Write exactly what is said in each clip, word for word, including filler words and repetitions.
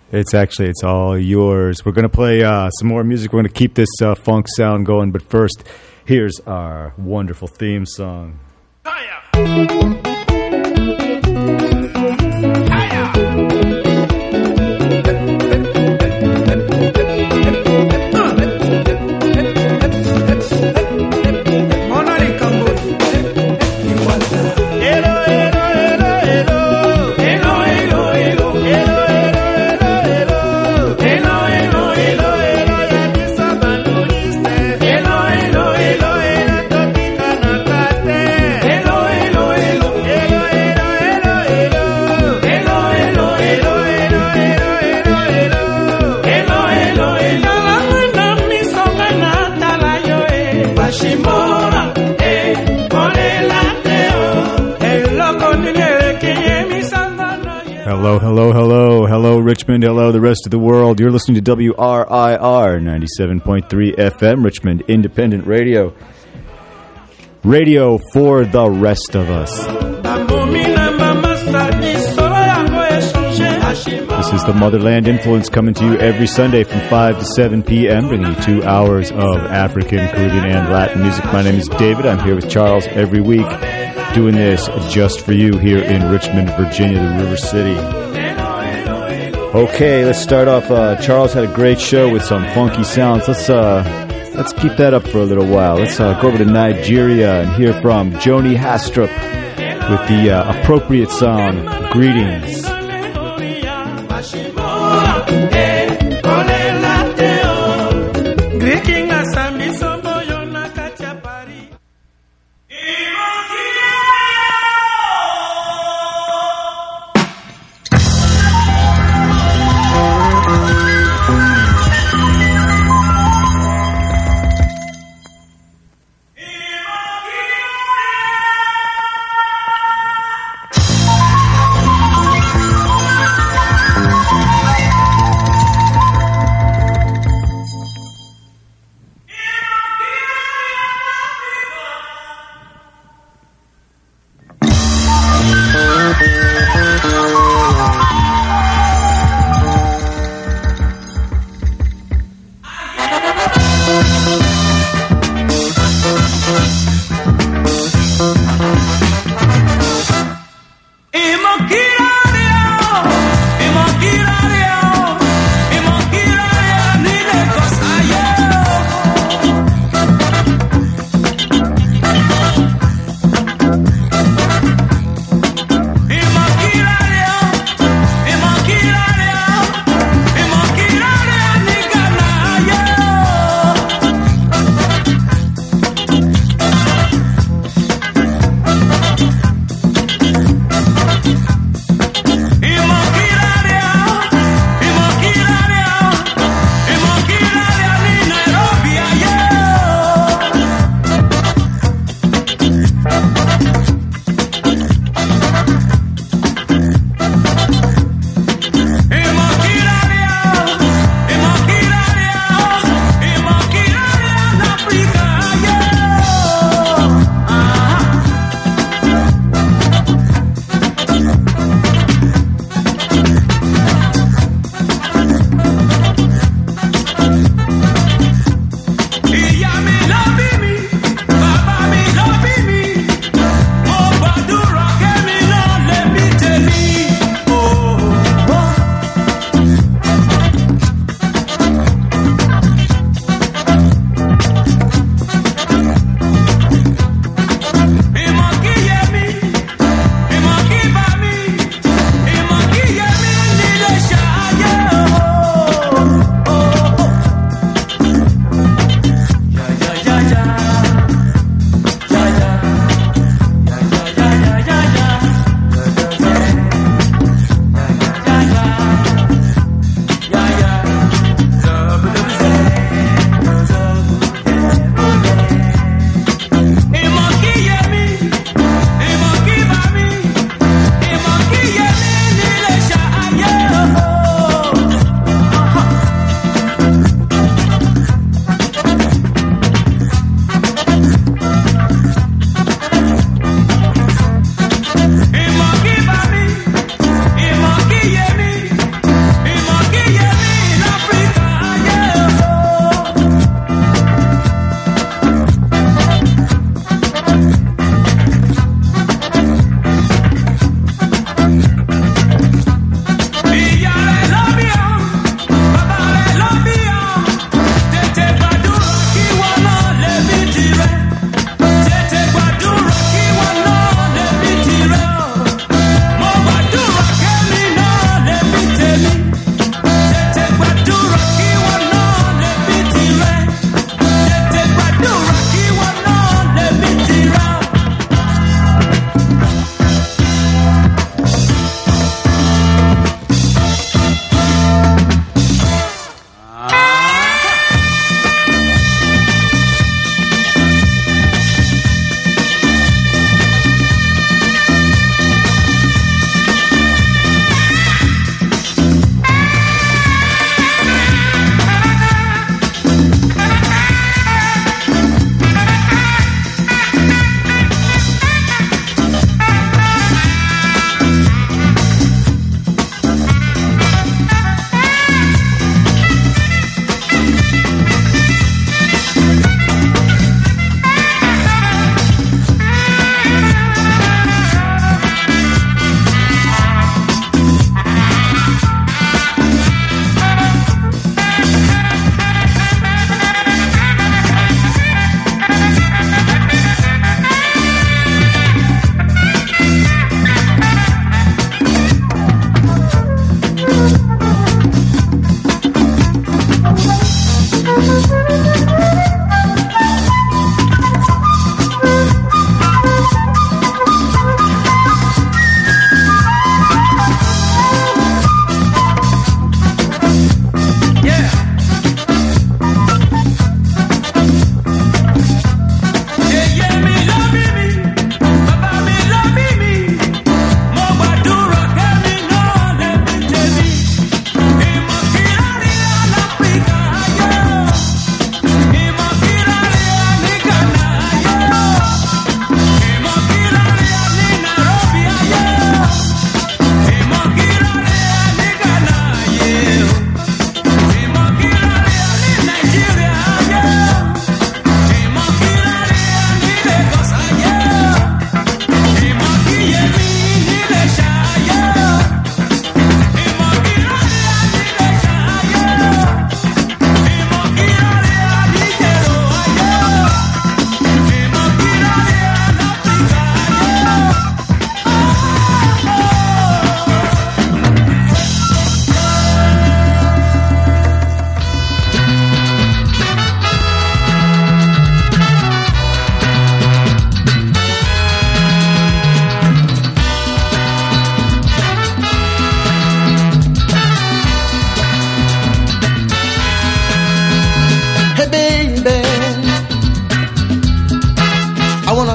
It's actually, it's all yours. We're going to play uh, some more music. We're going to keep this uh, funk sound going. But first, here's our wonderful theme song. Hiya! Hello, hello, hello, hello, Richmond, hello, the rest of the world. You're listening to W R I R ninety-seven point three F M, Richmond Independent Radio. Radio for the rest of us. This is the Motherland Influence coming to you every Sunday from five to seven p.m., bringing you two hours of African, Caribbean, and Latin music. My name is David. I'm here with Charles every week, doing this just for you here in Richmond, Virginia, the River City. Okay, let's start off. Uh, Charles had a great show with some funky sounds. Let's uh, let's keep that up for a little while. Let's uh, go over to Nigeria and hear from Joni Hastrup with the uh, appropriate song, Greetings.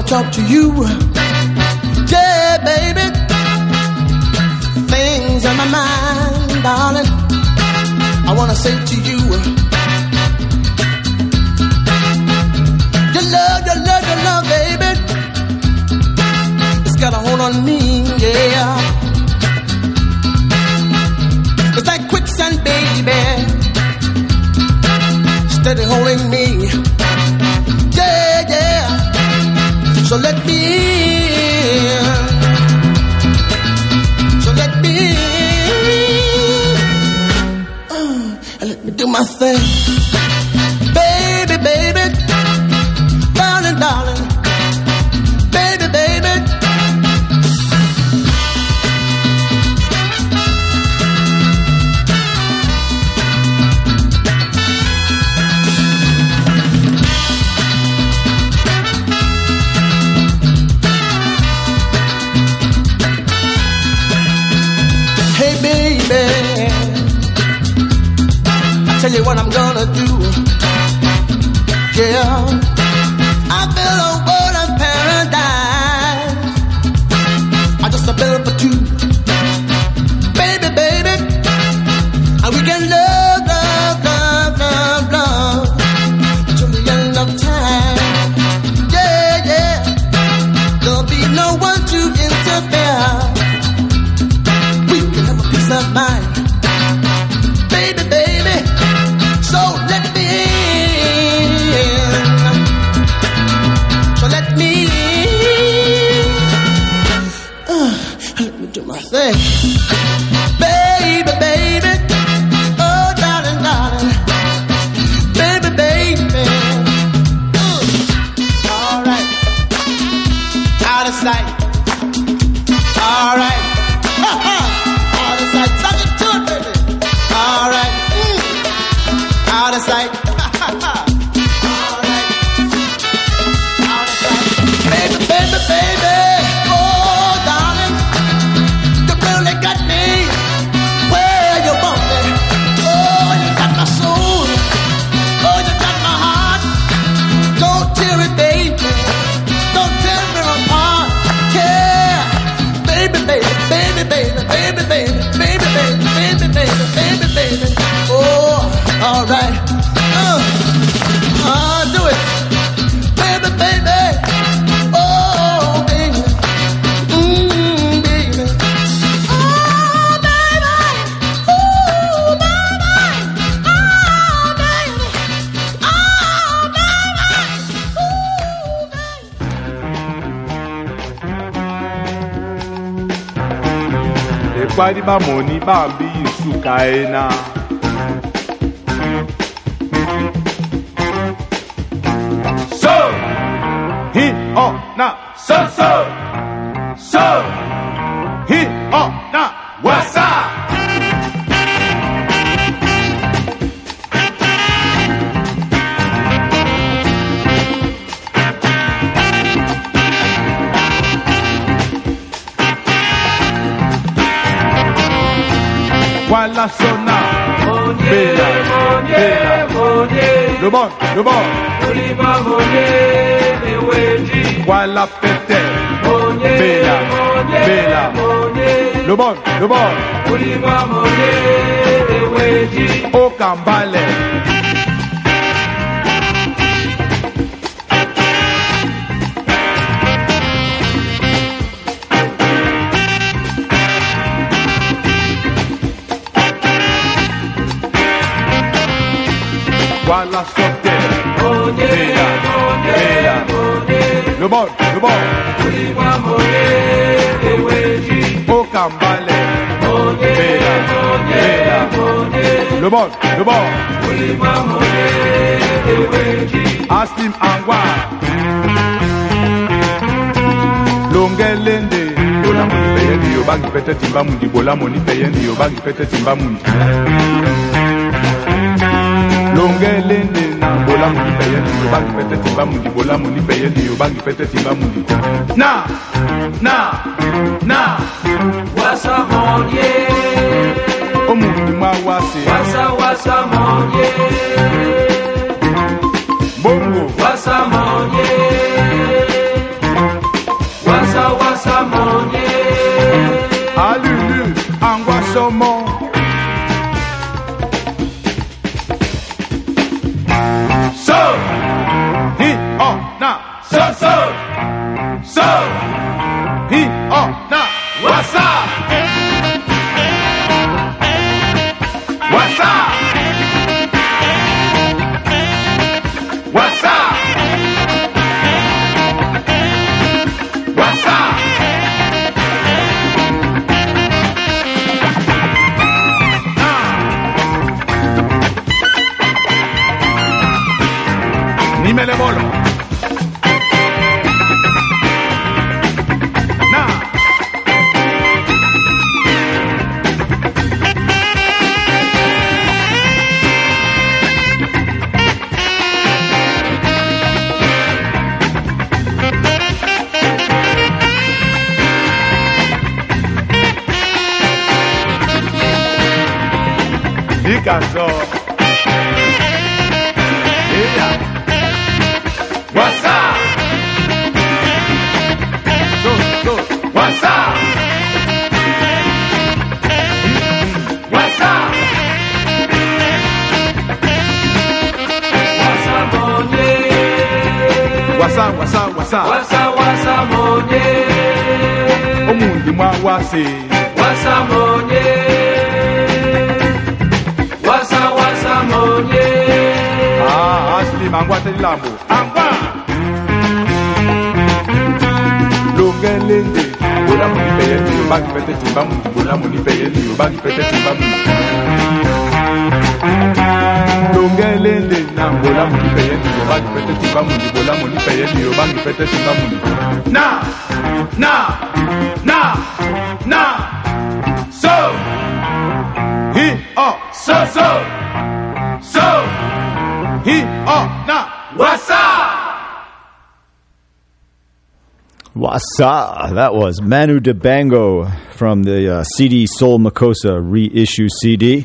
talk to you. Yeah, baby. Things on my mind, darling. I wanna say to you. Your love, your love, your love, baby. It's got a hold on me, yeah. It's like quicksand, baby. Steady holding me. Yeah, yeah. So let me in. So let me in. Oh, and let me do my thing. Baby, baby. Darling, darling. Baby, baby. Tell you what I'm gonna do. Yeah, I feel a world of paradise. I just a build for two, baby, baby, and we can love, love, love, love, love until the end of time. Yeah, yeah, there'll be no one to interfere. We can have a peace of mind. Baby, baby, so let me in. So let me in. Uh, let me do my thing. Baby, baby. Oh, darling, darling. Baby, baby. Uh, all right. Out of sight. All right. Out of sight. Suck it to it, baby. All right. Mm. Out of sight. All right. Out of sight. Baby, baby, baby. Oh, darling. You really got me where you want me. Oh, you got my soul. Oh, you got my heart. Don't tear it, baby. Don't tear me apart. Yeah. Baby, baby, baby, baby, baby, baby, baby, baby, baby, baby, baby, baby. Oh, all right. Uh, uh, do it. Baby, baby. Oh, baby. Mmm, baby. Oh, baby. Oh, baby. Oh, baby. Oh, baby. Oh, baby. Ekwadi ba moni ba bi isu kaina. So, he oh na so so so he oh na what's up? Wala sona, bella, bella, le bon, le bon. Wala pete, bella, bella, le bon, le bon. O Kambale. Wala sote, bella, bella, le bon, le bon. O Kambale, bella, bella, le bon, le bon. Aslim Angwa, Longelende, bola moni peyendi yo bagi pete timba mundi, bola moni peyendi yo bagi pete timba mundi. Longelende na bola moni peyendi yo bagi pete timba mundi, bola moni peyendi yo bagi pete timba mundi. Na, na, na, wasa monye. Omundi mwa wase. Wasa wasa monye. Bongo. Wasa monye. Dime le bolo. Na. Picasso. Yeah. What's up? So, so, what's up? What's up? What's up, money? What's up, what's up, what's up? What's up, what's up, money? Omundi mwa wase. What's up, money? What's up, what's up, money? Ah, Ashley mangwate lambo. Amba. Longelende. Bola muni peyeni yo bagi pete timba mundi. Bola muni peyeni yo bagi pete timba mundi. Longelende na bola muni peyeni yo bagi pete timba mundi. Bola muni peyeni yo bagi pete timba mundi. Na, na, na, na. So, he, oh, so, so, so, he, oh, na. What's up? Wasa. That was Manu Dibango from the uh, C D Soul Makossa reissue C D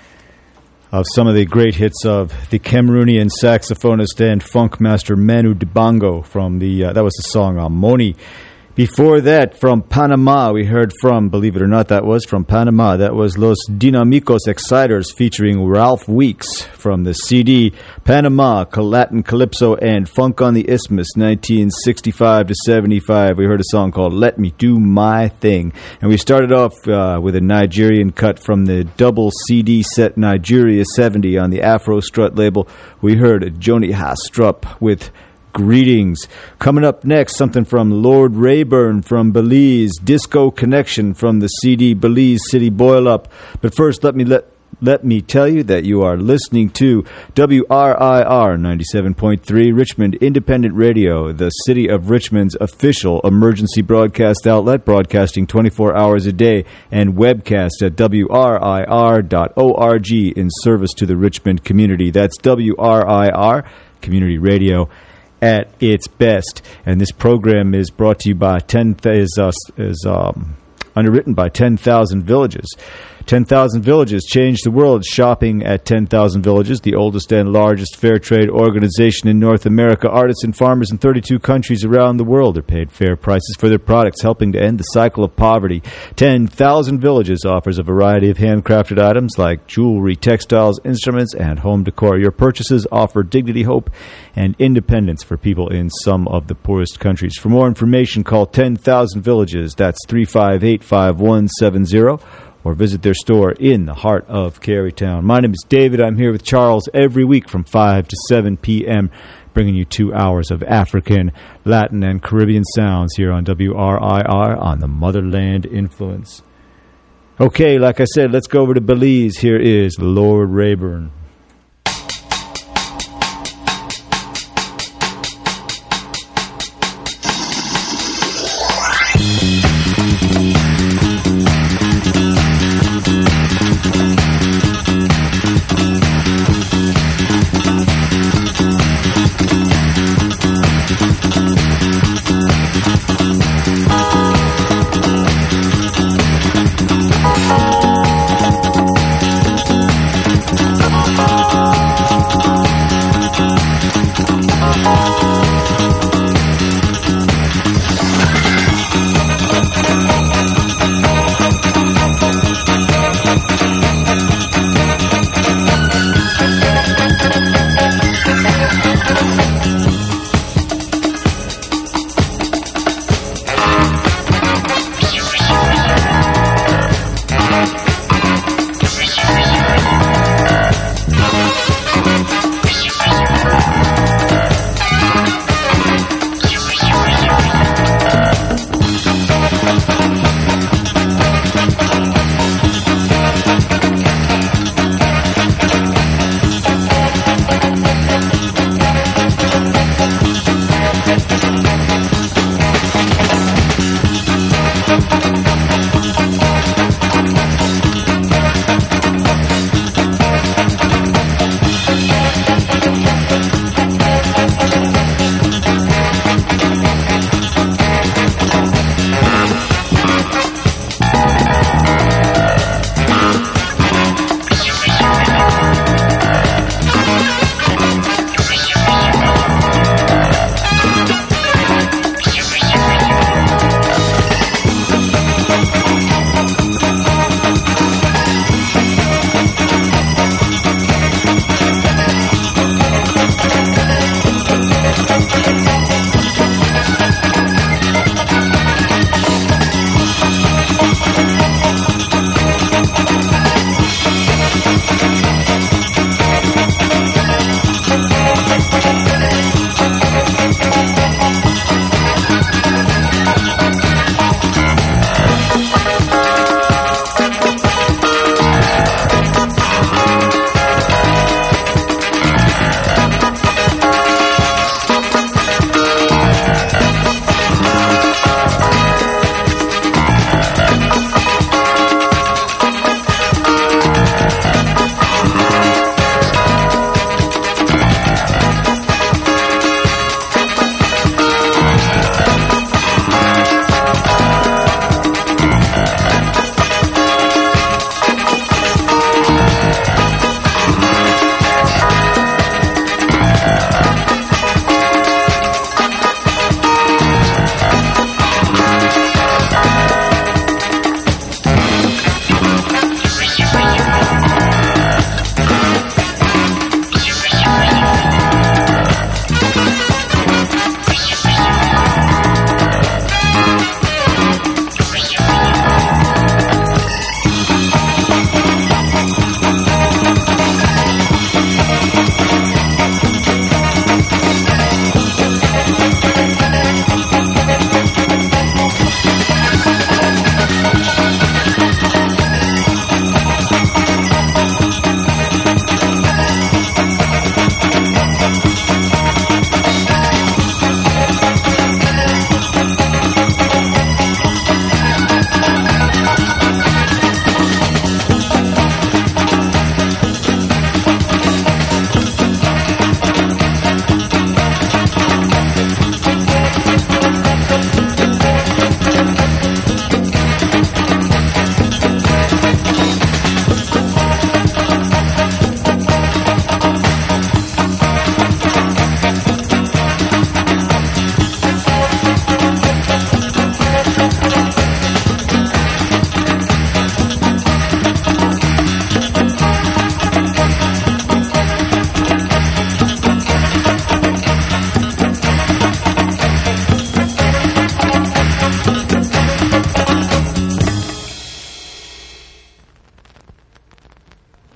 of some of the great hits of the Cameroonian saxophonist and funk master Manu Dibango from the, uh, that was the song uh, Moni. Before that, from Panama, we heard from, believe it or not, that was from Panama. That was Los Dinamicos Exciters featuring Ralph Weeks from the C D Panama, Latin Calypso and Funk on the Isthmus, nineteen sixty-five to seventy-five. We heard a song called Let Me Do My Thing. And we started off uh, with a Nigerian cut from the double C D set Nigeria seventy on the Afro Strut label. We heard Joni Hastrup with Greetings. Coming up next, something from Lord Rayburn from Belize, Disco Connection from the C D Belize City Boil Up. But first, let me let let me tell you that you are listening to W R I R ninety-seven point three Richmond Independent Radio, the City of Richmond's official emergency broadcast outlet, broadcasting twenty-four hours a day, and webcast at W R I R dot org in service to the Richmond community. That's W R I R, Community Radio, at its best. And this program is brought to you by ten th- is uh, is um, underwritten by ten thousand Villages. ten thousand Villages change the world. Shopping at ten thousand Villages, the oldest and largest fair trade organization in North America. Artists and farmers in thirty-two countries around the world are paid fair prices for their products, helping to end the cycle of poverty. ten thousand Villages offers a variety of handcrafted items like jewelry, textiles, instruments, and home decor. Your purchases offer dignity, hope, and independence for people in some of the poorest countries. For more information, call ten thousand Villages. That's three five eight, five one seven zero. Or visit their store in the heart of Carytown. My name is David. I'm here with Charles every week from five to seven p.m., bringing you two hours of African, Latin, and Caribbean sounds here on W R I R on the Motherland Influence. Okay, like I said, let's go over to Belize. Here is Lord Rayburn. Bye.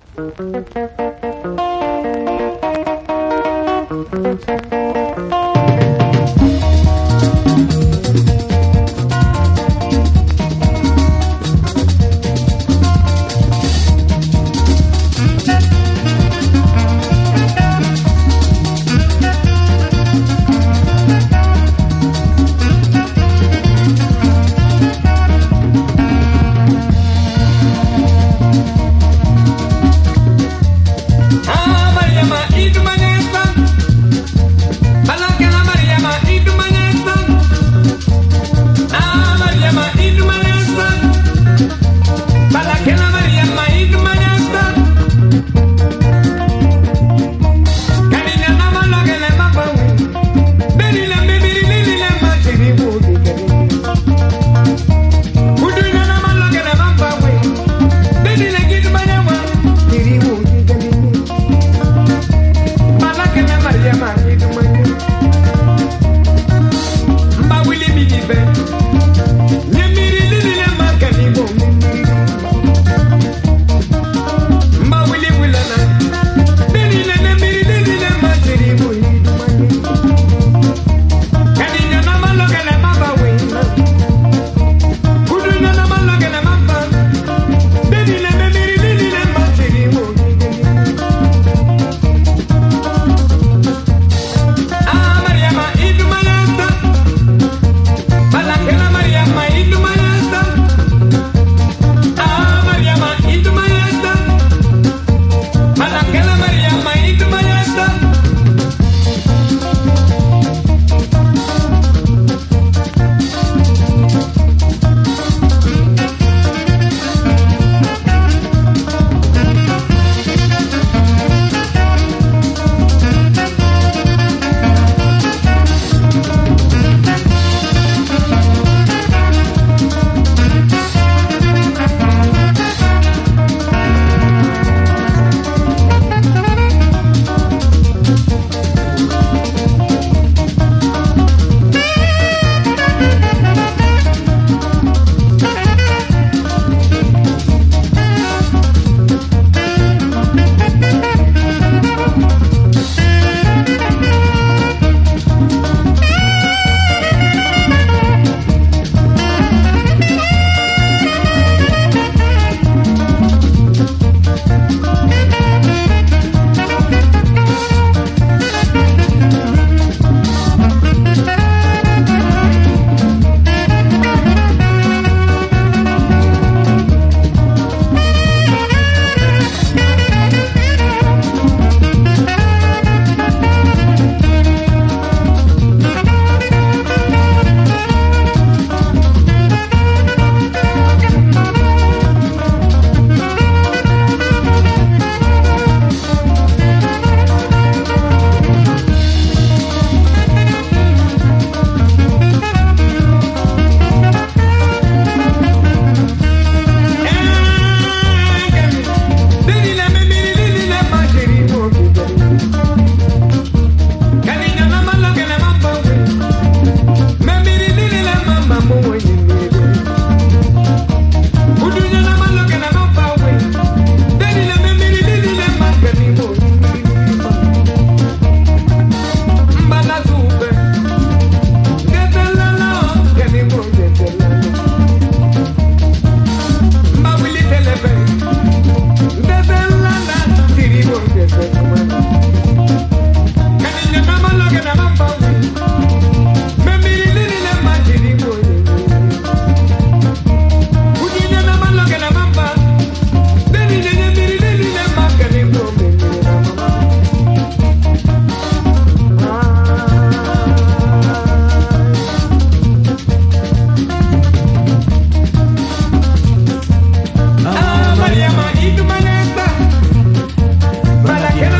Para que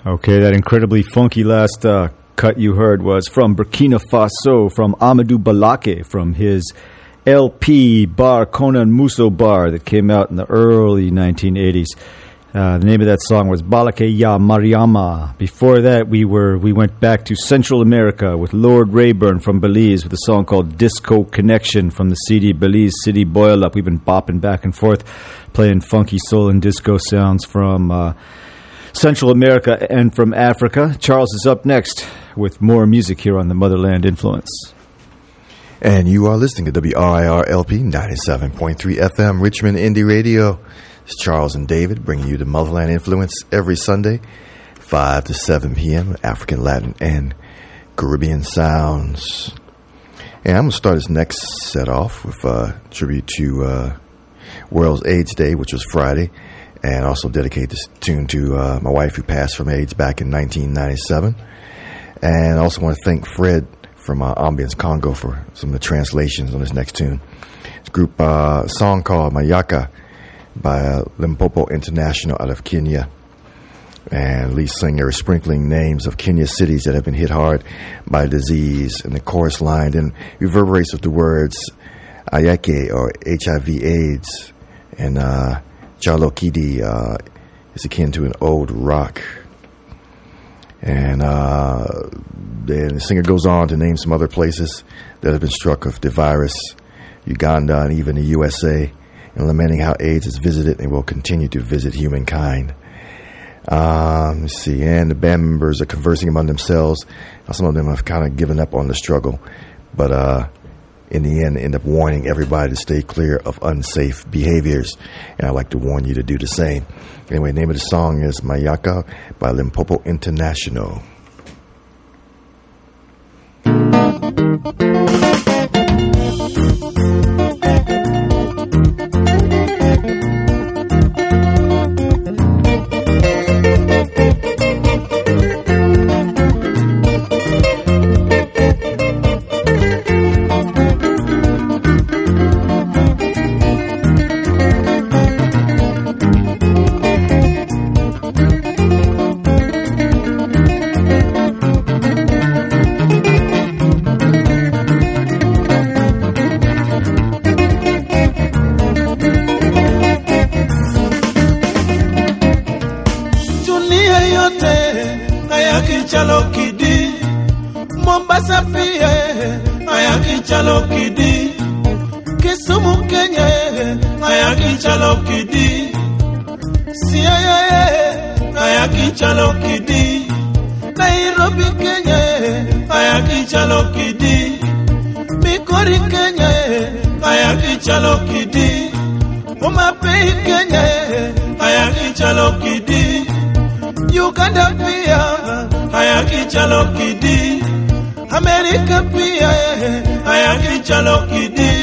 Okay, that incredibly funky last uh, cut you heard was from Burkina Faso, from Amadou Balake, from his L P Bar Konan Muso Bar that came out in the early nineteen eighties. Uh, the name of that song was Balake Ya Mariama. Before that, we were we went back to Central America with Lord Rayburn from Belize with a song called Disco Connection from the C D Belize City Boil Up. We've been bopping back and forth, playing funky soul and disco sounds from uh, Central America and from Africa. Charles is up next with more music here on the Motherland Influence. And you are listening to W R I R L P ninety-seven point three F M, Richmond Indie Radio. It's Charles and David bringing you the Motherland Influence every Sunday, five to seven p.m., African, Latin, and Caribbean sounds. And I'm going to start this next set off with a tribute to uh, World AIDS Day, which was Friday, and also dedicate this tune to uh, my wife who passed from AIDS back in nineteen ninety-seven. And I also want to thank Fred from uh, Ambience Congo for some of the translations on this next tune. It's a group uh, song called Mayaka by uh, Limpopo International out of Kenya. And lead singer is sprinkling names of Kenya cities that have been hit hard by disease. And the chorus line then reverberates with the words Ayake, or H I V AIDS, and uh, Chalokidi uh, is akin to an old rock. And uh, then the singer goes on to name some other places that have been struck with the virus, Uganda and even the U S A, and lamenting how AIDS has visited and will continue to visit humankind. Um, let's see, and the band members are conversing among themselves. Some of them have kind of given up on the struggle, but uh, in the end, end up warning everybody to stay clear of unsafe behaviors. And I'd like to warn you to do the same. Anyway, the name of the song is Mayaka by Limpopo International. America pia ayaki chalokidi.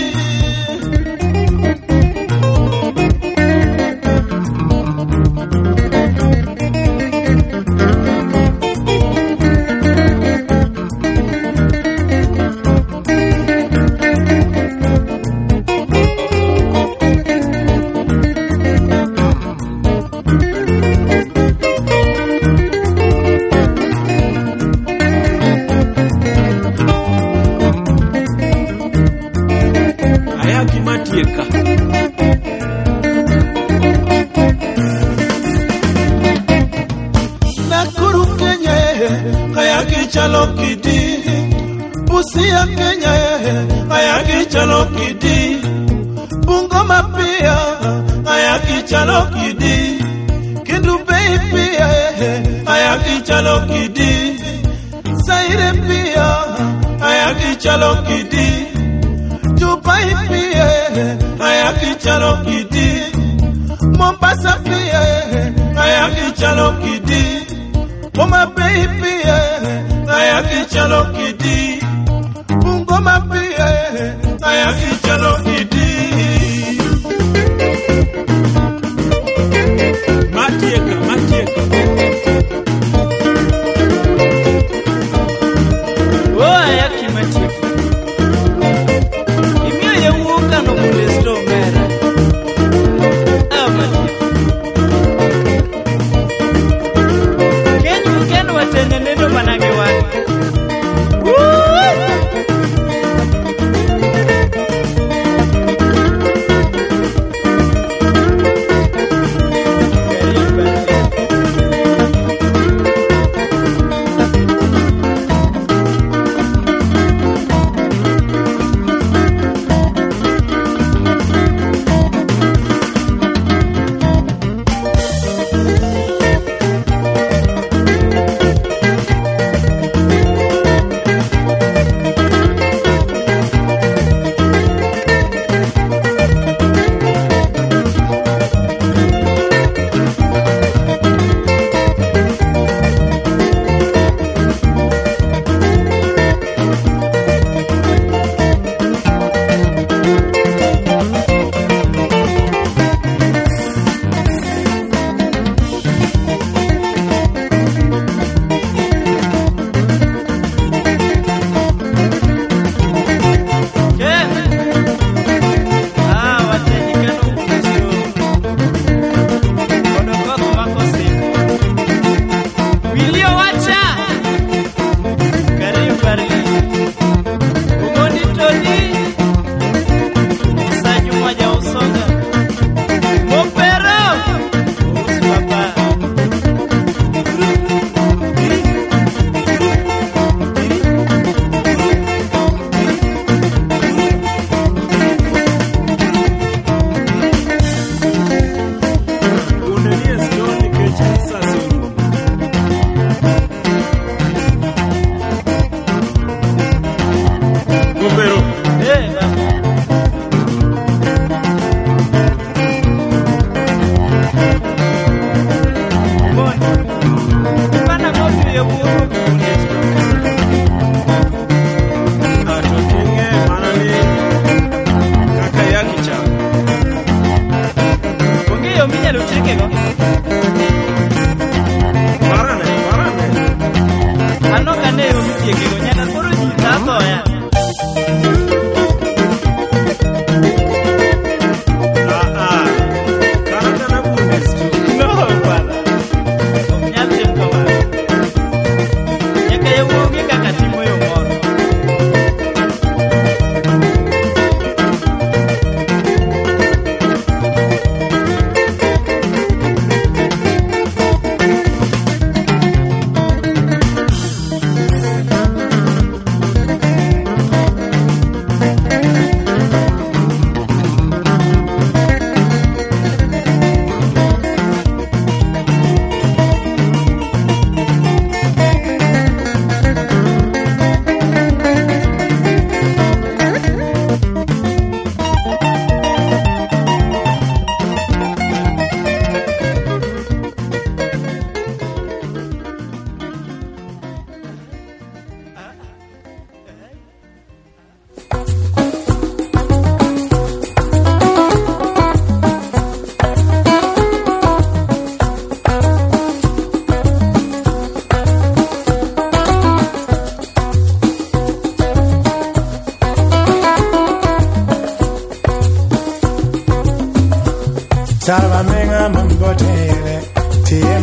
Can you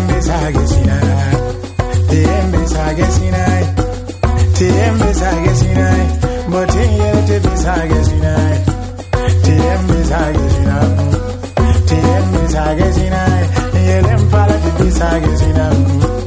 Tiembe sage sinai, tiembe sage sinai, tiembe sage sinai, botinye tiembe sage sinai, tiembe sage sinai, tiembe sage sinai, yelem pala tiembe sage sinai,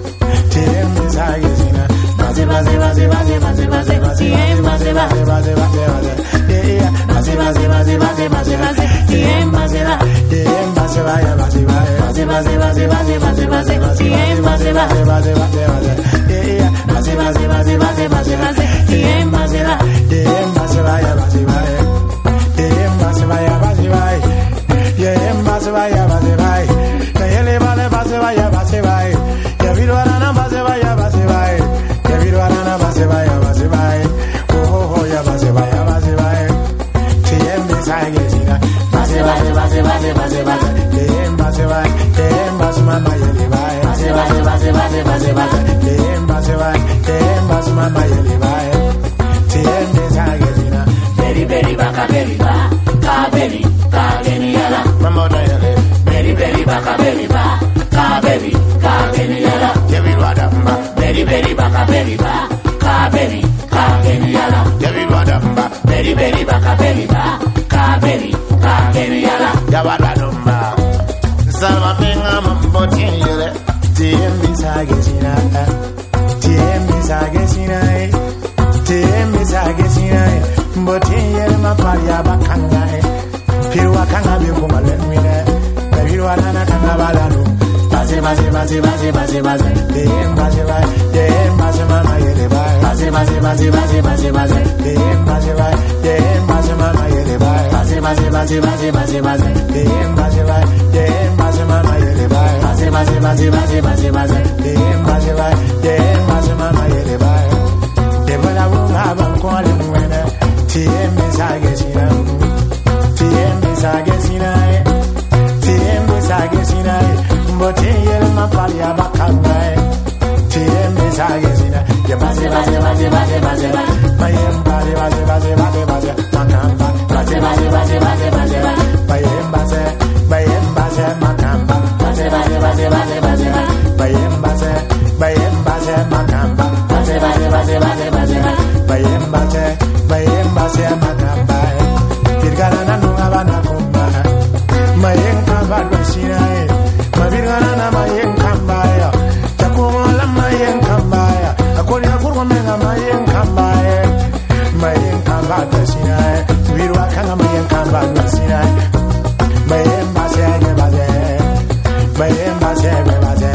tiembe sage sinai, baze baze baze baze baze baze baze tiembe baze baze baze baze baze, yeah baze baze baze baze baze baze, tiembe baze baze, tiembe baze baze baze baze baze baze baze baze baze baze, tiembe baze baze baze baze baze, yeah baze baze baze baze baze baze, tiembe baze baze, tiembe baze baze baze baze, tiembe baze baze baze baze, yeah baze baze baze baze, kayele vale baze baze baze baze, ya virwana na baze baze baze baze, ya virwana baze baze baze baze, oh oh oh ya baze baze baze baze, tiembe sage sina, baze baze baze baze baze baze, tiembe baze baze, tiembe baze mama yele baze, baze baze baze baze baze baze, tiembe baze baze, tiembe baze mama yele baze, tiembe sage sina, beri beri baka beri ba, ka beri ka geni yala, mama da yele, beri beri baka beri ba, ka beri ka geni yala, yebi wadamba, beri beri baka beri ba, ka beri ka geni yala, yebi wadamba, beri beri baka beri ba, ka beri ka geni yala, yabala dumba, salma menga mamboti yele, tiembi sage sina, tiembi sage sina, tiembi sage sina, mboti yele maparia bakanga, pirwa kanga bikuma lenwine, pirwa nana kanga balanu, baze baze baze baze baze baze, tiembi baze baze, tiembi baze mama yele baze, baze baze baze baze baze baze, tiembi baze baze, tiembi baze mama yele baze, baze baze baze baze baze baze, tiembi baze baze, tiembi baze mama yele baze, baze baze baze baze baze baze, tiembi baze baze, tiembi baze mama yele baze, debala bunga bankole mwene, tiembi sage sina, tiembi sage sina, tiembi sage sina, mbote yele mapali abakanga, tiembi sage sina, ye baze baze baze baze baze baze, mayem baze baze baze baze baze, makamba, baze baze baze baze baze baze, mayem baze, mayem baze makamba, baze baze baze baze baze baze, mayem baze, mayem baze makamba, baze baze baze baze baze baze, mayem baze, mayem baze makamba, birgana nunga bana kumba, mayem kamba dosina, mabirgana na mayem kamba ya, takumola mayem kamba ya, akoni akurwa menga mayem kamba ya, mayem kamba dosina, birwa kanga mayem kamba dosina, mayem baze baze, mayem baze baze,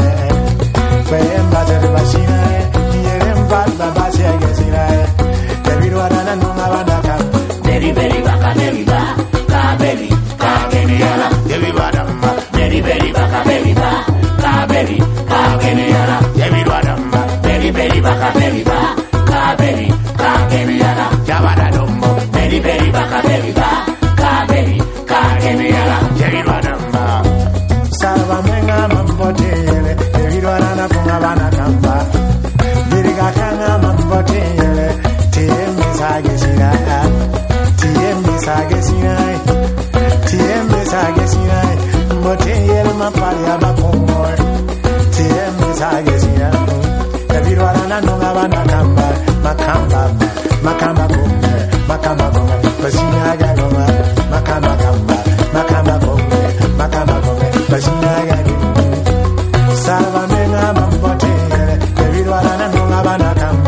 mayem baze basina, yerem baba baze gesina, birwa nana nunga bana kamba, beri beri baka beri ba, ka beri ka geni yala, birwa damba, beri beri baka beri ba, ka beri ka geni yala, birwa damba, beri beri baka beri ba, ka beri ka geni yala, jabada dombo, beri beri baka beri ba, ka beri ka geni yala, birwa damba, salva menga mambote yele, birwa nana kunga bana kamba, biriga kanga mambote yele, tiembe sage sina, tiembe sage sina, tiembe sage sina, mbote yele mapali abakongo, tiembe sage sina, birwa nana nunga bana kamba, makamba, makamba kongo, makamba kongo, basina galoma, makamba kamba, makamba kongo, makamba kongo, basina galoma, salva menga mambote yele, birwa nana nunga bana kamba,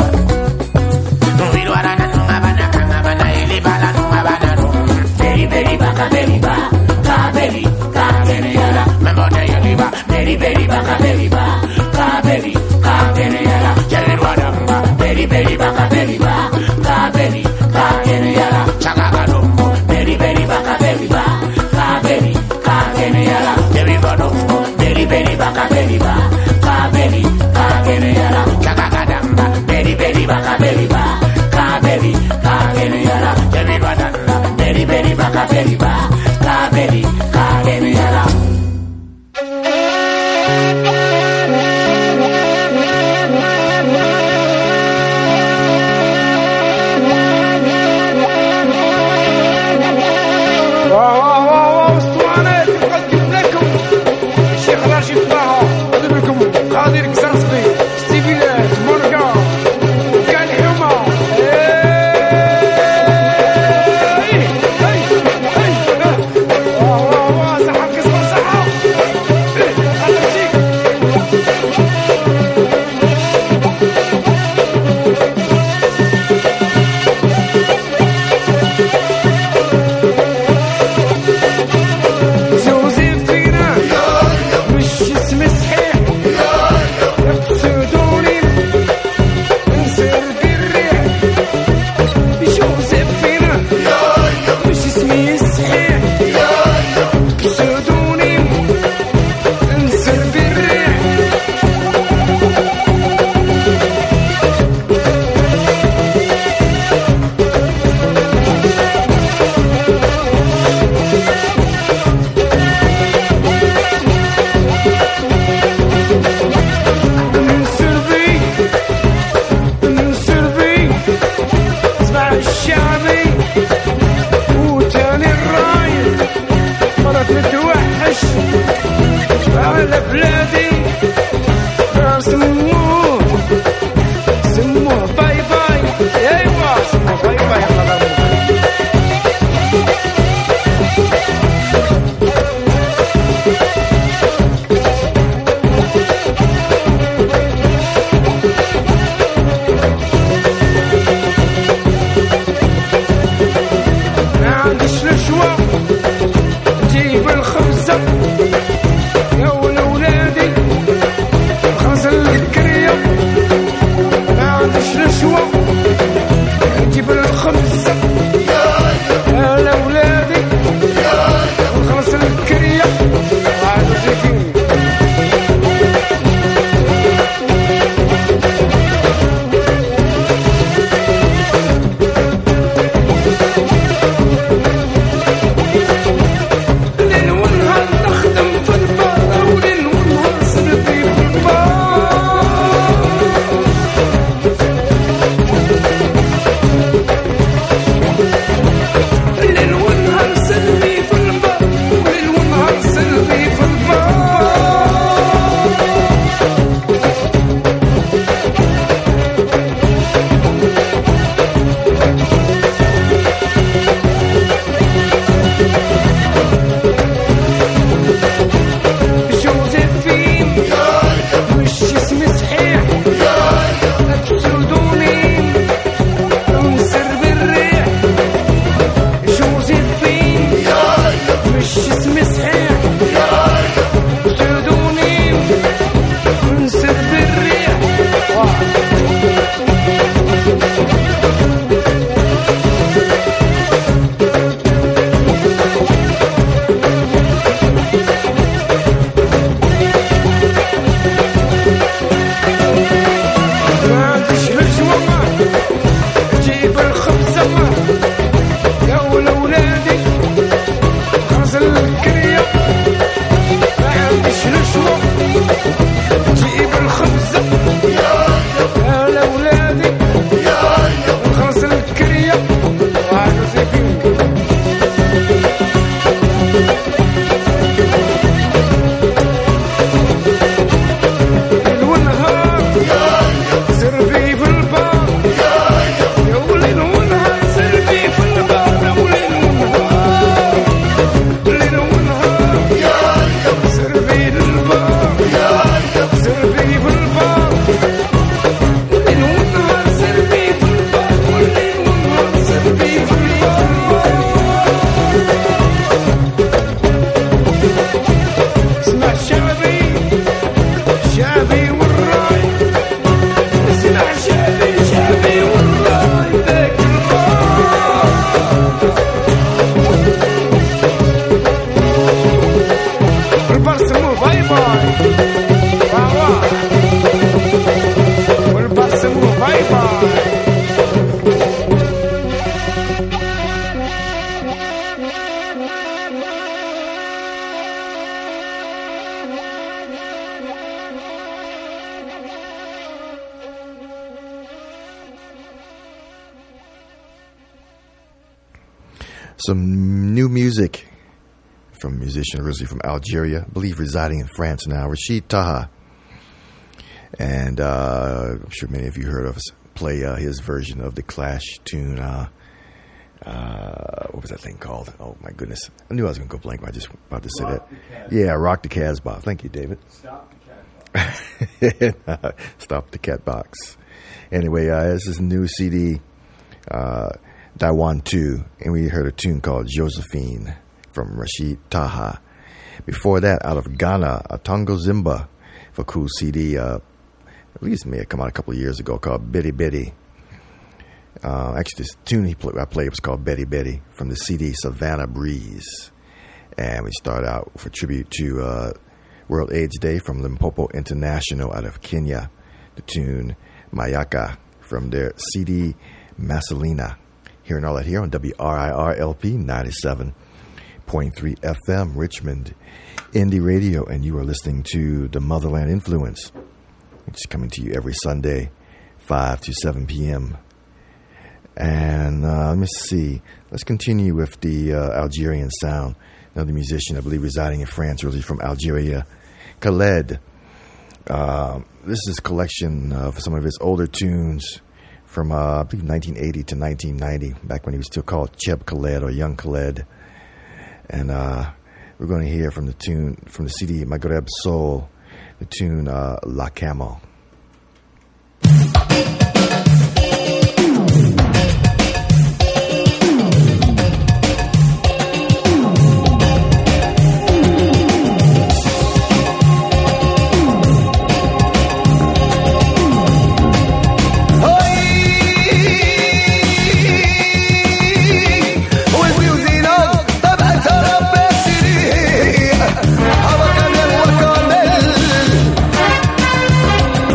birwa nana nunga bana kamba, bana yele bala nunga bana ro, beri beri baka beri ba, ka beri ka geni yala, mambote yele ba, beri beri baka beri ba, ka beri ka geni yala, birwa damba, beri beri baka beri ba, ka beri ka geni yala, chaka galombo, beri beri baka beri ba, ka beri ka geni yala, birwa dombo, beri beri baka beri ba, ka beri ka geni yala, chaka gadamba, beri beri baka beri ba, ka beri ka geni yala, birwa damba, beri beri baka beri ba, ka beri ka geni yala. قادر كسرسبي ستيفيلات مورغا كان حما على بلادي سموه سموه باي باي ايوا سموه باي باي ما عنديش الشوا جيب الخبزة يا ولولادي غزل الكرية ما عنديش الشوا جيب الخبزة يا لولادي غزل الكرية وعادوا زيكين Some new music from musician originally from Algeria, I believe residing in France now, Rashid Taha. And uh, I'm sure many of you heard of us play uh, his version of the Clash tune. Uh, uh, what was that thing called? Oh, my goodness. I knew I was going to go blank, but I just about to say Rock that. Yeah, Rock the Casbah. Thank you, David. Stop the cat box. Stop the cat box. Anyway, uh, this is a new C D, uh, Daiwan two, and we heard a tune called Josephine from Rashid Taha. Before that, out of Ghana, Atongo Zimba for a cool C D, uh, at least it may have come out a couple of years ago, called Betty Betty. Uh, actually, this tune he play, I played was called Betty Betty from the C D Savannah Breeze. And we start out for tribute to uh, World AIDS Day from Limpopo International out of Kenya. The tune Mayaka from their C D Masalina. Hearing all that here on W R I R L P ninety-seven point three F M, Richmond Indie Radio, and you are listening to the Motherland Influence, which is coming to you every Sunday, five to seven p.m. And uh, let me see. Let's continue with the uh, Algerian sound. Another musician, I believe, residing in France, originally from Algeria, Khaled. Uh, this is a collection of some of his older tunes from, uh, I believe, nineteen eighty to nineteen ninety, back when he was still called Cheb Khaled or Young Khaled. And uh, we're going to hear from the tune, from the C D Maghreb Soul, the tune uh, La Camel. How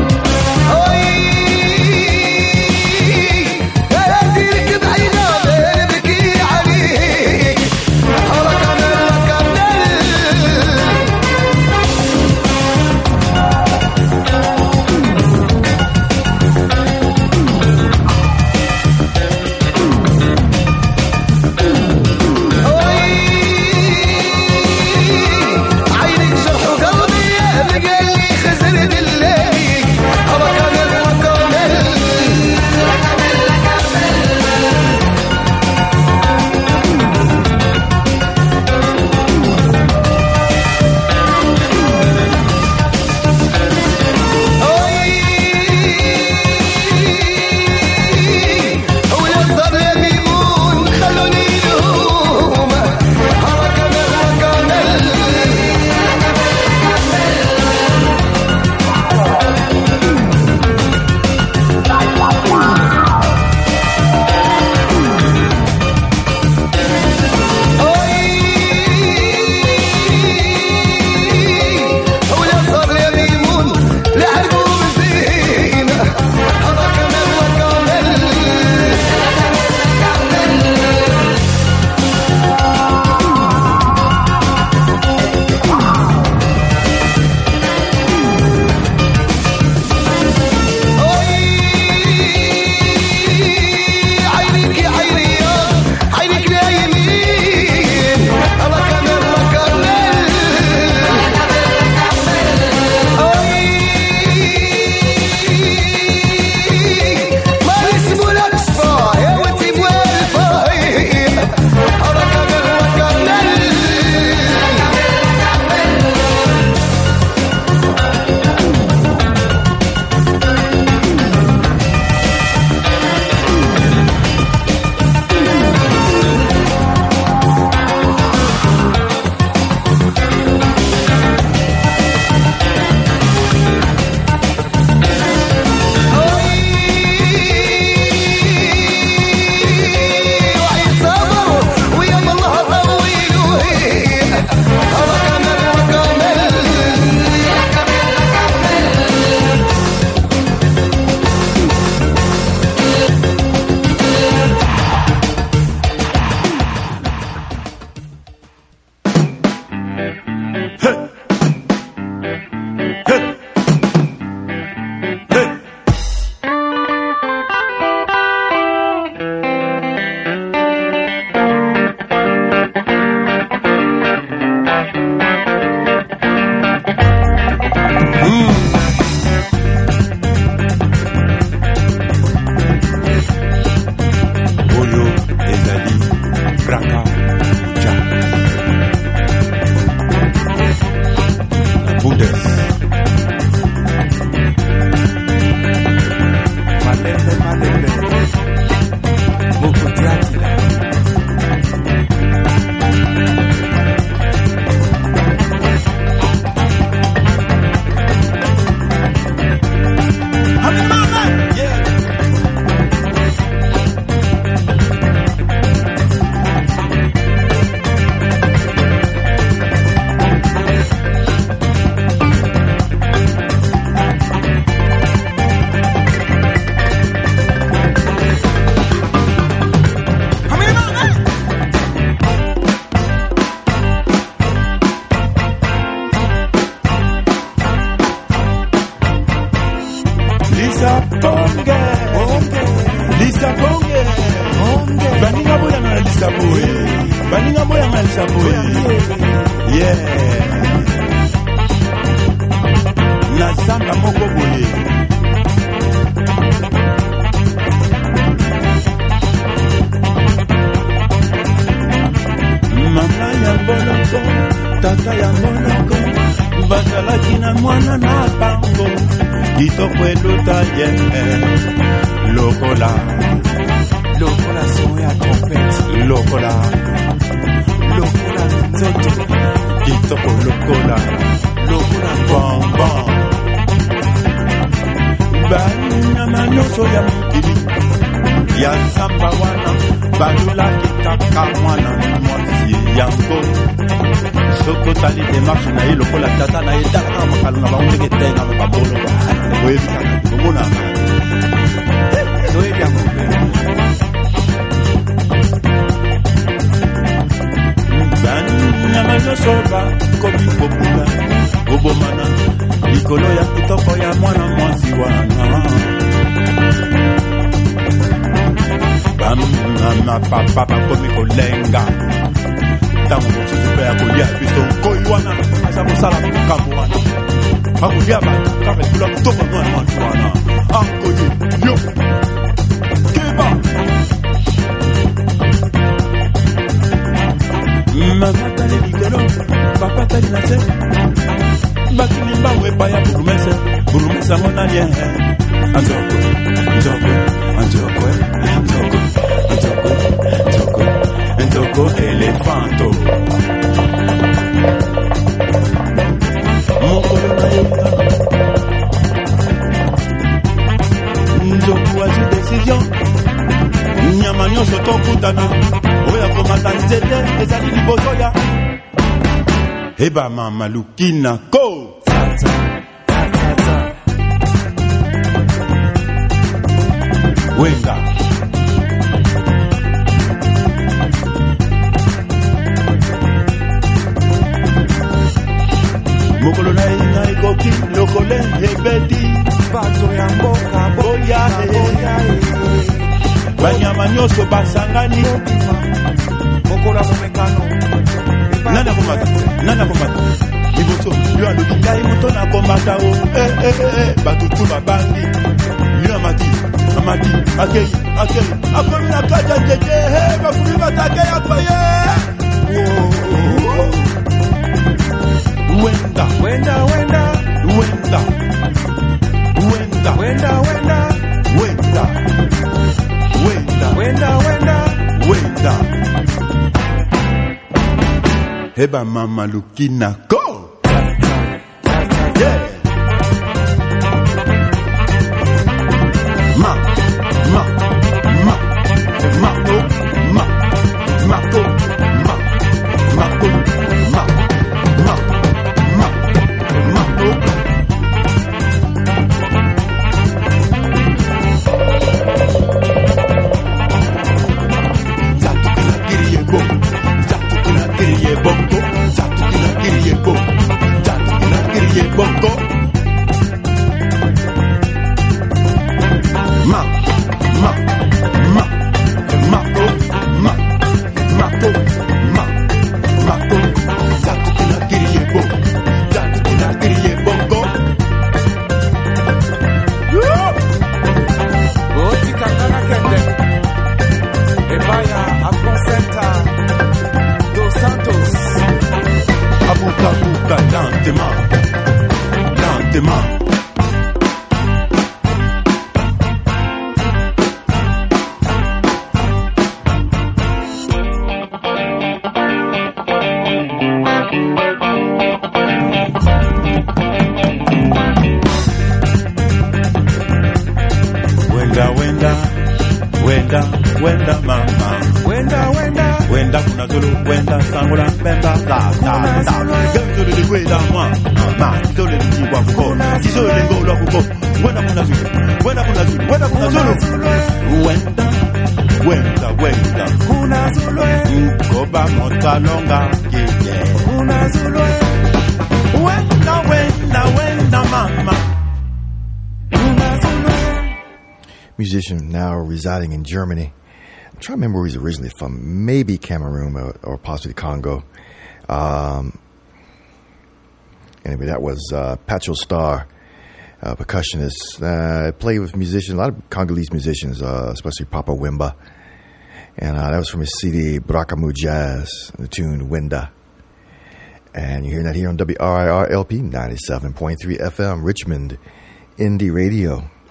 Lisa Ponge Lisa Ponge Baninga boya na Lisa boy Baninga boya na Lisa boy Yeah Na samba moko boye Mama ya boloko Tata ya monoko Bazalaki na mwana na bango Kitoko eluta ye Lokola Lokola son ya trompette Lokola Lokola nzoto Kitoko lokola Lokola bonbon Bani nyama nyonso ya mokili Ya samba wana Balula kitaka mwana mwasi yango Soko tali demarche na ye lokola tata na ye Daka na makalo na baundeke tenga na babolo Webi kaka kumuna Webi yango Bani nyama nyosoba Kobi popula Obomana Likolo ya kitoko ya mwana mwasi wana Mama papa bakomi kolenga Tango mosusu pe ya kolia biso nkoi wana Aza kosala kambo wana Akolia ba Kabe kula kutoka mwana mwana wana Ankoye yo Keba Mama tali likolo Papa tali nase Bakini mbawe pa ya burumese Burumese mona liye Anzoko Anzoko Anzoko Anzoko Anzoko Anzoko Anzoko elefanto Mokolo na yunga Nzoku wazi decision Nyama nyonso tokutana Oya komata nzete ezali liboso ya Eba mama lukina ko Tata Tata Wenga Mokolo na ina ikoki lokole hebeti Pato ya mboka boya boya Banyama nyoso basangani Mokola momekano Nana komata Nana komata Liboso Yo aloki ngai moto na komata o Eh eh eh Batutu babangi Yo amati Amati Akei Akei Akomi na kaja njete He Bafumi batake ya kwaye Wenda Wenda Wenda Wenda Wenda Wenda Wenda Wenda Wenda Wenda Wenda Wenda Heba mama lukina ko Yeah Ma Ma Ma Ma Ma Ma Ma Ma Ma Ma Bongo Ma Ma Ma Ma Ma Ma Ma Ma Zatu kina kiriye bo Zatu kina kiriye bongo Oti kakana kende Ebaya Afro Center Dos Santos Abuka buka lentement Lentement Wenda wenda Wenda wenda mama Wenda wenda Wenda kuna zulu wenda sangola pemba la la la Gamzulu de wenda mwa Ma Zulu de jiwa kuko Zulu de ngolo kuko Wenda kuna zulu Wenda kuna zulu Wenda kuna zulu Wenda Wenda wenda Kuna zulu Koba motalonga Yeah Kuna zulu Wenda wenda wenda mama Kuna zulu musician now residing in Germany. I'm trying to remember where he's originally from. Maybe Cameroon or, or possibly Congo. Um, anyway, that was uh, Pacho Star, uh, percussionist. Uh, played with musicians, a lot of Congolese musicians, uh, especially Papa Wemba. And uh, that was from his C D, Brakamu Jazz, the tune Wenda. And you're hearing that here on W R I R L P ninety-seven point three F M, Richmond Indie Radio.